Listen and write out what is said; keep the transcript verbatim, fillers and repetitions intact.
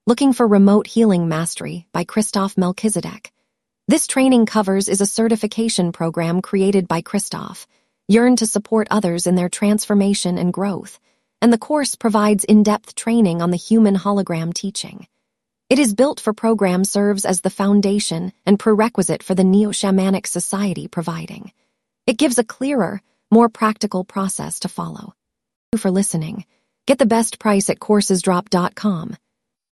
Looking for Remote Healing Mastery by Christoph Melchizedek. This training covers is a certification program created by Christoph, yearned to support others in their transformation and growth, and the course provides in-depth training on the human hologram teaching. It is built for program serves as the foundation and prerequisite for the Neo-Shamanic Society providing. It gives a clearer, more practical process to follow. Thank you for listening. Get the best price at coursesdrop dot com.